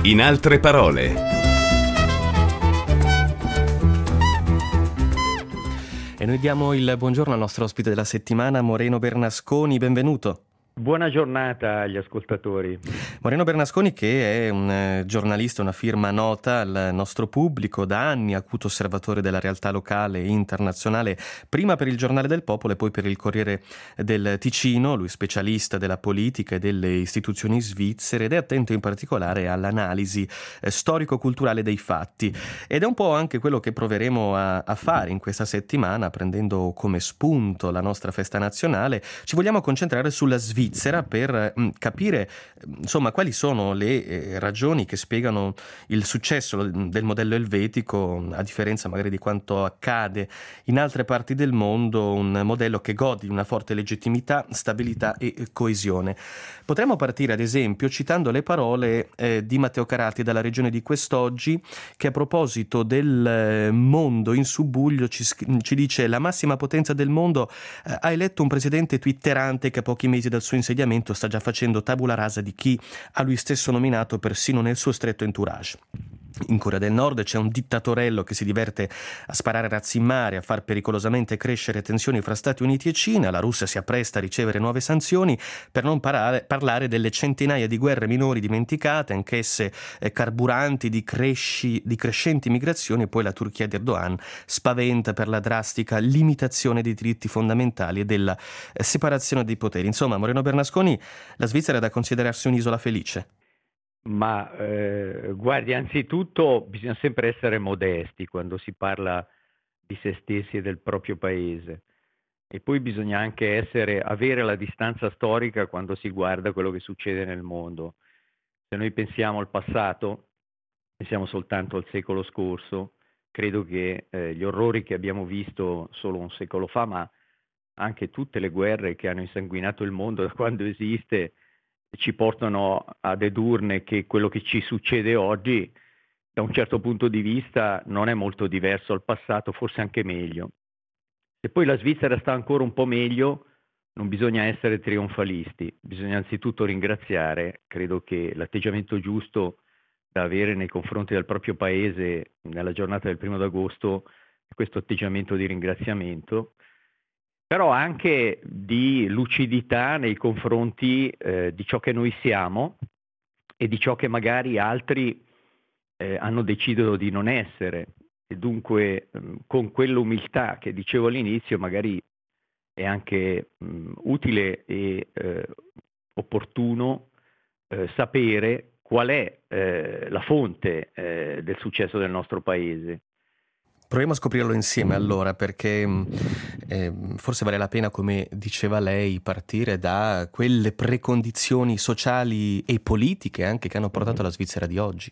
In altre parole. E noi diamo il buongiorno al nostro ospite della settimana, Moreno Bernasconi. Benvenuto. Buona giornata agli ascoltatori. Moreno Bernasconi, che è un giornalista, una firma nota al nostro pubblico, da anni acuto osservatore della realtà locale e internazionale, prima per il Giornale del Popolo e poi per il Corriere del Ticino. Lui specialista della politica e delle istituzioni svizzere ed è attento in particolare all'analisi storico-culturale dei fatti. Ed è un po' anche quello che proveremo a fare in questa settimana, prendendo come spunto la nostra festa nazionale. Ci vogliamo concentrare sulla Svizzera per capire insomma quali sono le ragioni che spiegano il successo del modello elvetico, a differenza magari di quanto accade in altre parti del mondo, un modello che gode di una forte legittimità, stabilità e coesione. Potremmo partire ad esempio citando le parole di Matteo Carati dalla Regione di Quest'oggi, che a proposito del mondo in subbuglio ci dice: la massima potenza del mondo ha eletto un presidente twitterante che a pochi mesi dal suo insediamento sta già facendo tabula rasa di chi ha lui stesso nominato persino nel suo stretto entourage. In Corea del Nord c'è un dittatorello che si diverte a sparare razzi in mare, a far pericolosamente crescere tensioni fra Stati Uniti e Cina. La Russia si appresta a ricevere nuove sanzioni, per non parlare delle centinaia di guerre minori dimenticate, anch'esse carburanti di crescenti migrazioni. E poi la Turchia di Erdogan spaventa per la drastica limitazione dei diritti fondamentali e della separazione dei poteri. Insomma, Moreno Bernasconi, la Svizzera è da considerarsi un'isola felice. Ma guardi, anzitutto bisogna sempre essere modesti quando si parla di se stessi e del proprio paese, e poi bisogna anche avere la distanza storica quando si guarda quello che succede nel mondo. Se noi pensiamo al passato, pensiamo soltanto al secolo scorso. Credo che gli orrori che abbiamo visto solo un secolo fa, ma anche tutte le guerre che hanno insanguinato il mondo da quando esiste, ci portano a dedurne che quello che ci succede oggi, da un certo punto di vista, non è molto diverso al passato, forse anche meglio. Se poi la Svizzera sta ancora un po' meglio, non bisogna essere trionfalisti, bisogna anzitutto ringraziare. Credo che l'atteggiamento giusto da avere nei confronti del proprio paese nella giornata del 1° agosto è questo atteggiamento di ringraziamento, però anche di lucidità nei confronti di ciò che noi siamo e di ciò che magari altri hanno deciso di non essere. E dunque con quell'umiltà che dicevo all'inizio, magari è anche utile e opportuno sapere qual è la fonte del successo del nostro paese. Proviamo a scoprirlo insieme allora, perché forse vale la pena, come diceva lei, partire da quelle precondizioni sociali e politiche anche che hanno portato alla Svizzera di oggi.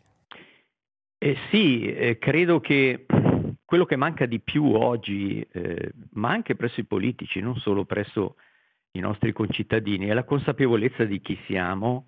Sì, credo che quello che manca di più oggi, ma anche presso i politici, non solo presso i nostri concittadini, è la consapevolezza di chi siamo.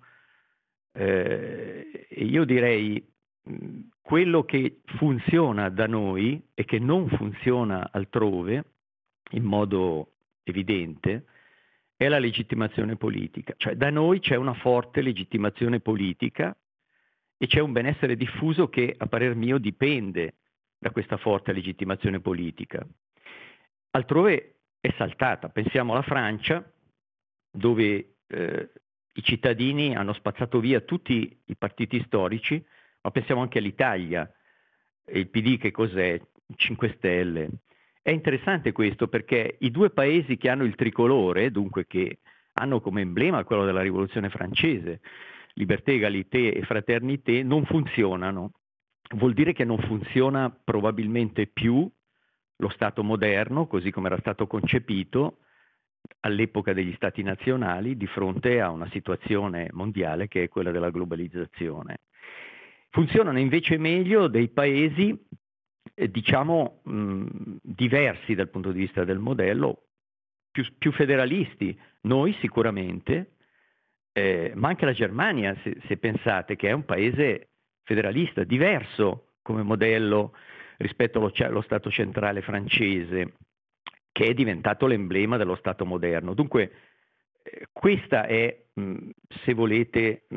E io direi quello che funziona da noi e che non funziona altrove in modo evidente è la legittimazione politica. Cioè, da noi c'è una forte legittimazione politica e c'è un benessere diffuso che, a parer mio, dipende da questa forte legittimazione politica. Altrove è saltata. Pensiamo alla Francia, dove i cittadini hanno spazzato via tutti i partiti storici, ma pensiamo anche all'Italia. Il PD che cos'è? 5 Stelle. È interessante questo perché i due paesi che hanno il tricolore, dunque che hanno come emblema quello della Rivoluzione francese, Liberté, Égalité e Fraternité, non funzionano. Vuol dire che non funziona probabilmente più lo Stato moderno, così come era stato concepito all'epoca degli Stati nazionali, di fronte a una situazione mondiale che è quella della globalizzazione. Funzionano invece meglio dei paesi, diciamo, diversi dal punto di vista del modello, più federalisti. Noi sicuramente, ma anche la Germania, se pensate, che è un paese federalista, diverso come modello rispetto allo Stato centrale francese, che è diventato l'emblema dello Stato moderno. Dunque, questa è, se volete,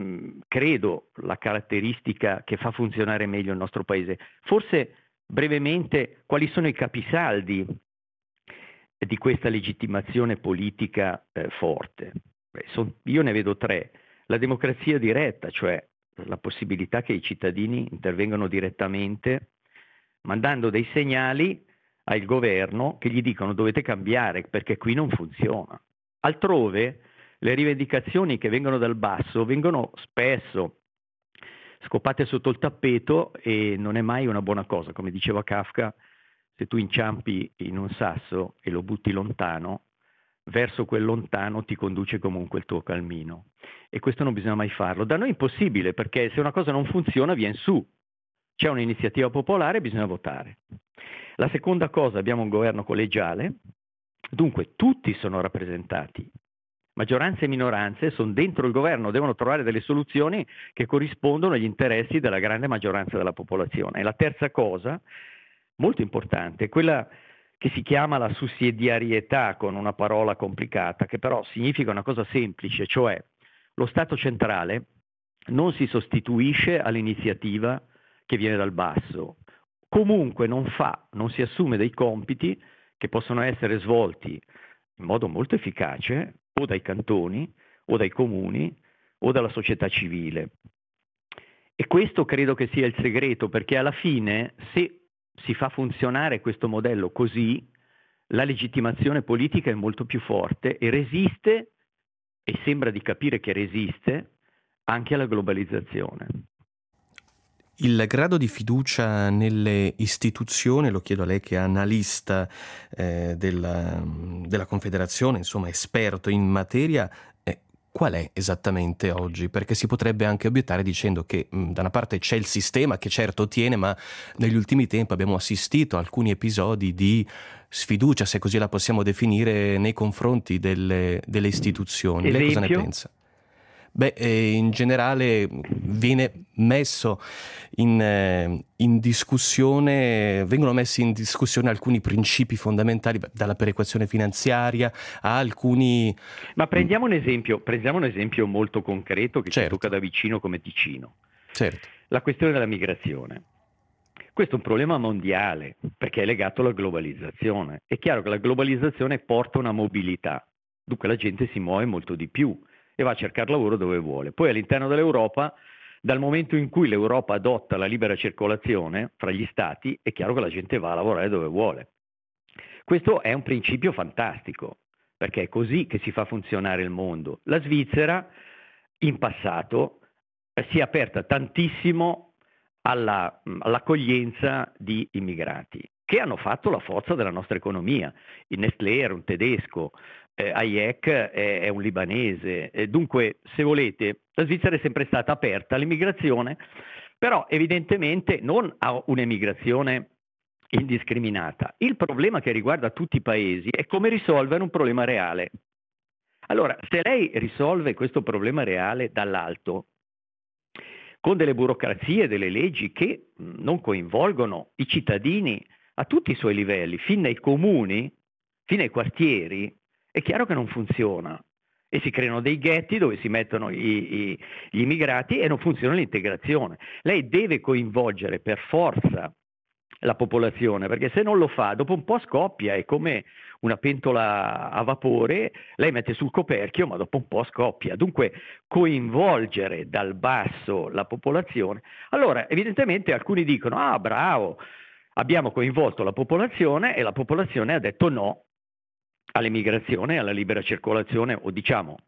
credo, la caratteristica che fa funzionare meglio il nostro paese. Forse brevemente quali sono i capisaldi di questa legittimazione politica forte? Io ne vedo tre. La democrazia diretta, cioè la possibilità che i cittadini intervengano direttamente, mandando dei segnali al governo che gli dicono dovete cambiare perché qui non funziona. Altrove le rivendicazioni che vengono dal basso vengono spesso scopate sotto il tappeto e non è mai una buona cosa. Come diceva Kafka, se tu inciampi in un sasso e lo butti lontano, verso quel lontano ti conduce comunque il tuo cammino. E questo non bisogna mai farlo. Da noi è impossibile, perché se una cosa non funziona viene su. C'è un'iniziativa popolare, bisogna votare. La seconda cosa, abbiamo un governo collegiale, dunque tutti sono rappresentati. Maggioranze e minoranze sono dentro il governo, devono trovare delle soluzioni che corrispondono agli interessi della grande maggioranza della popolazione. E la terza cosa, molto importante, è quella che si chiama la sussidiarietà, con una parola complicata, che però significa una cosa semplice, cioè lo Stato centrale non si sostituisce all'iniziativa che viene dal basso, comunque non si assume dei compiti che possono essere svolti in modo molto efficace o dai cantoni o dai comuni o dalla società civile. E questo credo che sia il segreto, perché alla fine, se si fa funzionare questo modello così, la legittimazione politica è molto più forte e resiste, e sembra di capire che resiste, anche alla globalizzazione. Il grado di fiducia nelle istituzioni, lo chiedo a lei che è analista della Confederazione, insomma esperto in materia, qual è esattamente oggi? Perché si potrebbe anche obiettare dicendo che da una parte c'è il sistema che certo tiene, ma negli ultimi tempi abbiamo assistito a alcuni episodi di sfiducia, se così la possiamo definire, nei confronti delle istituzioni. Esempio? Lei cosa ne pensa? Beh, in generale viene messo in discussione, vengono messi in discussione alcuni principi fondamentali, dalla perequazione finanziaria a alcuni... Ma prendiamo un esempio molto concreto che ci tocca da vicino come Ticino. Certo. La questione della migrazione. Questo è un problema mondiale perché è legato alla globalizzazione. È chiaro che la globalizzazione porta una mobilità, dunque la gente si muove molto di più e va a cercare lavoro dove vuole. Poi all'interno dell'Europa, dal momento in cui l'Europa adotta la libera circolazione fra gli stati, è chiaro che la gente va a lavorare dove vuole. Questo è un principio fantastico, perché è così che si fa funzionare il mondo. La Svizzera in passato si è aperta tantissimo all'accoglienza di immigrati, che hanno fatto la forza della nostra economia. Il Nestlé era un tedesco, Hayek è un libanese, dunque se volete la Svizzera è sempre stata aperta all'immigrazione, però evidentemente non a un'emigrazione indiscriminata. Il problema che riguarda tutti i paesi è come risolvere un problema reale. Allora, se lei risolve questo problema reale dall'alto, con delle burocrazie, delle leggi che non coinvolgono i cittadini a tutti i suoi livelli, fin dai comuni, fino ai quartieri, è chiaro che non funziona. E si creano dei ghetti dove si mettono gli immigrati e non funziona l'integrazione. Lei deve coinvolgere per forza la popolazione, perché se non lo fa, dopo un po' scoppia, è come una pentola a vapore, lei mette sul coperchio, ma dopo un po' scoppia. Dunque coinvolgere dal basso la popolazione. Allora, evidentemente alcuni dicono, ah bravo, abbiamo coinvolto la popolazione e la popolazione ha detto no all'immigrazione, alla libera circolazione, o diciamo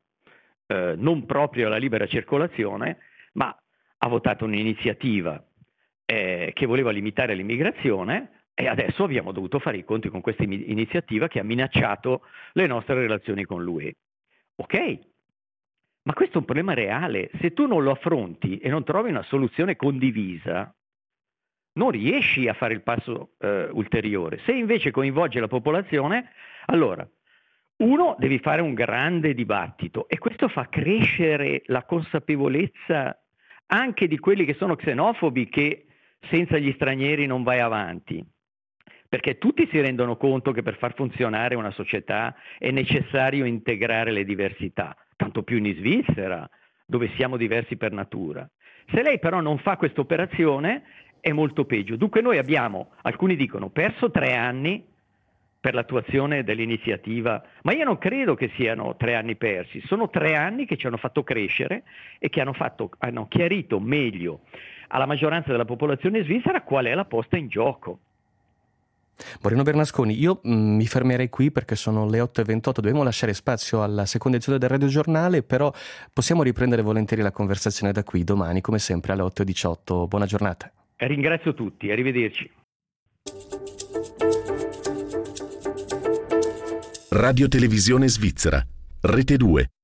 non proprio alla libera circolazione, ma ha votato un'iniziativa che voleva limitare l'immigrazione e adesso abbiamo dovuto fare i conti con questa iniziativa che ha minacciato le nostre relazioni con l'UE. Ok, ma questo è un problema reale. Se tu non lo affronti e non trovi una soluzione condivisa, non riesci a fare il passo ulteriore. Se invece coinvolge la popolazione, allora, uno, devi fare un grande dibattito e questo fa crescere la consapevolezza anche di quelli che sono xenofobi che senza gli stranieri non vai avanti, perché tutti si rendono conto che per far funzionare una società è necessario integrare le diversità, tanto più in Svizzera, dove siamo diversi per natura. Se lei però non fa questa operazione è molto peggio. Dunque noi abbiamo, alcuni dicono, perso 3 anni per l'attuazione dell'iniziativa, ma io non credo che siano 3 anni persi, sono 3 anni che ci hanno fatto crescere e che hanno chiarito meglio alla maggioranza della popolazione svizzera qual è la posta in gioco. Moreno Bernasconi, io mi fermerei qui perché sono le 8:28, dobbiamo lasciare spazio alla seconda edizione del radiogiornale, però possiamo riprendere volentieri la conversazione da qui domani, come sempre alle 8:18. Buona giornata. Ringrazio tutti, arrivederci. Radio Televisione Svizzera, Rete 2.